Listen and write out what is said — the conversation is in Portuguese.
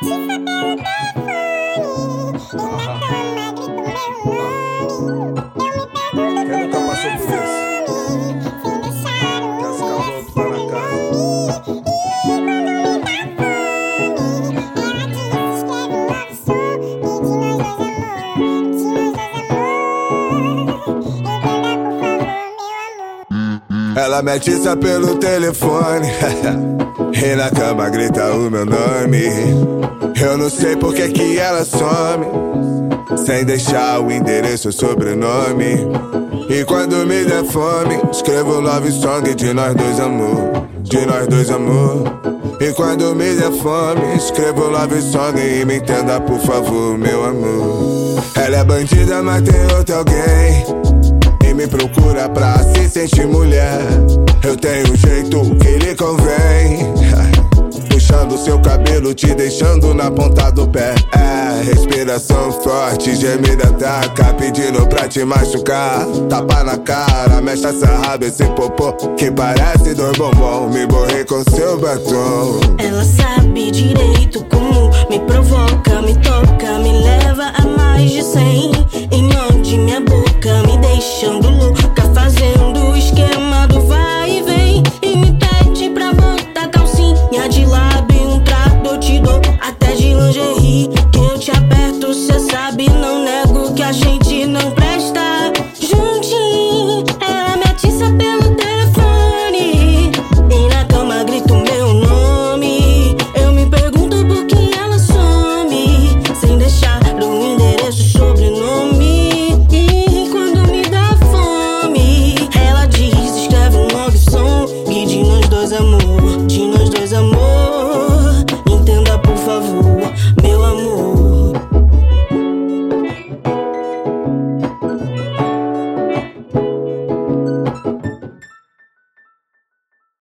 Quem nunca passou por isso? Esse cabelo tá na casa. Ela me atiça pelo telefone e na cama grita o meu nome. Eu não sei por que ela some sem deixar o endereço ou sobrenome. E quando me der fome, escrevo love song de nós dois, amor. De nós dois, amor. E quando me der fome, escrevo love song e me entenda, por favor, meu amor. Ela é bandida, mas tem outro alguém e me procura pra se sentir mulher. Eu tenho um jeito que lhe convém, puxando seu cabelo, te deixando na ponta do pé. É, respiração forte, gemida ataca, pedindo pra te machucar. Tapa na cara, mexe essa raba, esse popô que parece dois bombom. Me borrei com seu batom. Ela sabe direito como me provoca, me toca, me leva a mais de 100 e morde minha boca, me deixando louca, fazendo o esquema do vai e vem. E me pede pra botar calcinha de lado e um trato eu te dou, até de lingerie que eu te aperto, cê sabe, não nego que a gente não presta. Juntinho, ela me atiça pelo telefone e na cama grita o meu nome. Eu me pergunto por que ela some sem deixar o endereço, sobrenome. E quando me dá fome, ela diz, escreve um love song de nós dois, amor. De nós dois, amor. Entenda, por favor.